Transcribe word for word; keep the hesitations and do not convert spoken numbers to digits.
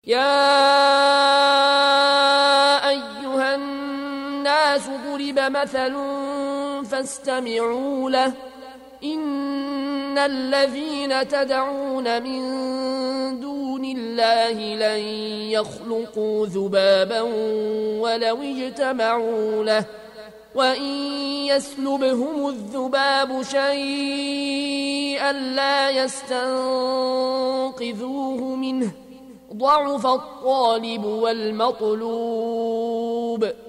يا أيها الناس ضرب مثل فاستمعوا له إن الذين تدعون من دون الله لن يخلقوا ذبابا ولو اجتمعوا له وإن يسلبهم الذباب شيئا لا يستنقذوه منه ضعف الطالب والمطلوب